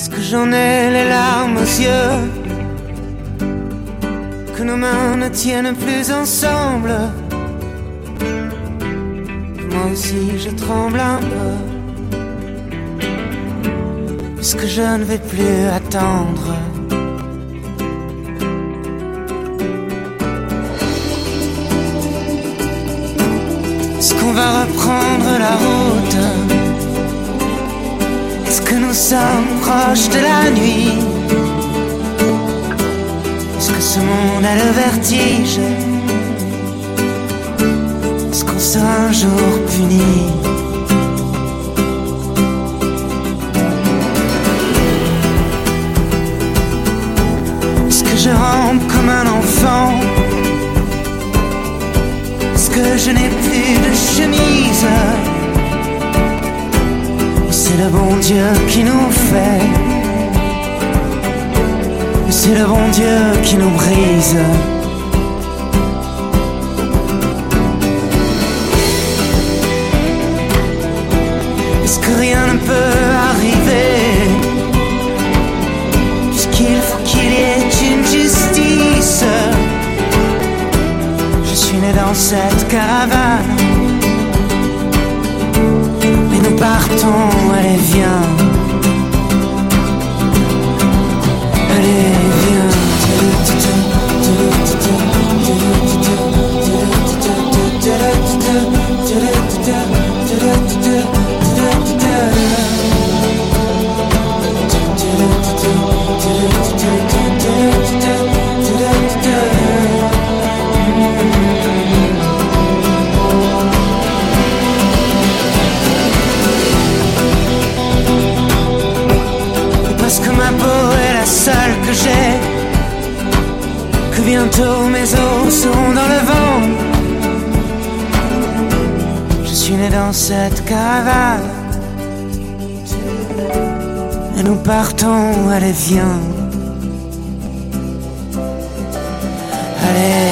que j'en ai les larmes aux yeux, que nos mains ne tiennent plus ensemble. Moi aussi je tremble un peu, puisque je ne vais plus attendre. Est-ce qu'on va reprendre la route? Est-ce que nous sommes proches de la nuit? Est-ce que ce monde a le vertige? Est-ce qu'on sera un jour puni? Est-ce que je rampe comme un enfant? Est-ce que je n'ai plus de chemise? C'est le bon Dieu qui nous fait, c'est le bon Dieu qui nous brise. Est-ce que rien ne peut arriver, puisqu'il faut qu'il y ait une justice? Je suis né dans cette caravane, mais nous partons, allez viens. Allez viens. Parce que ma peau est la seule que j'ai, que bientôt mes os seront dans le vent. Je suis né dans cette caravane, et nous partons, allez viens. Allez.